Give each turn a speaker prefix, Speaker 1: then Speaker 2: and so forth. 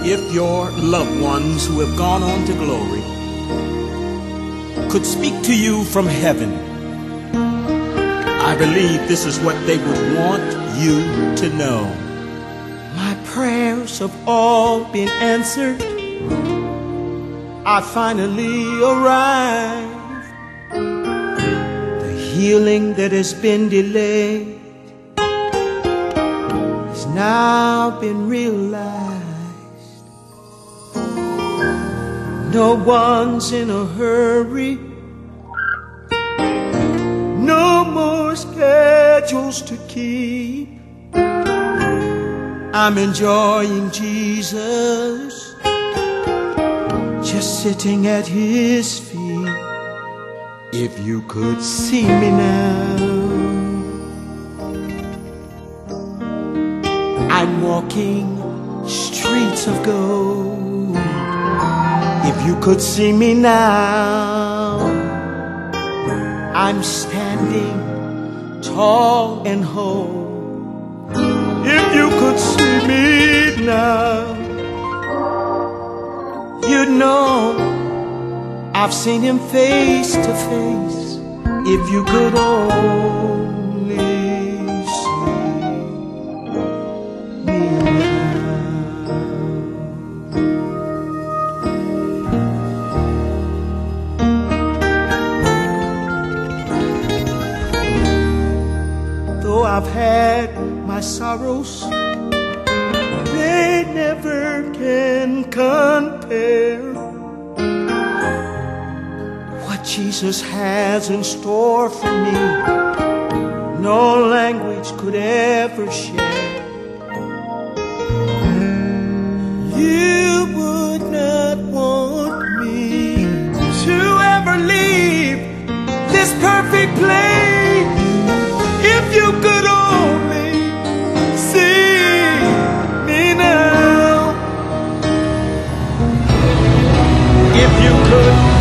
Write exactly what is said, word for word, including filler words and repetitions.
Speaker 1: If your loved ones who have gone on to glory could speak to you from heaven, I believe this is what they would want you to know. My prayers have all been answered. I finally arrived. The healing that has been delayed has now been realized. No one's in a hurry. No more schedules to keep. I'm enjoying Jesus, just sitting at His feet. If you could see me now, I'm walking streets of gold. If you could see me now, I'm standing tall and whole. If you could see me now, you'd know I've seen Him face to face. If you could only see me now. Though I've had my sorrows, they never can compare what Jesus has in store for me. No language could ever share. You would not want me to ever leave this perfect place. If you could only see me now, if you could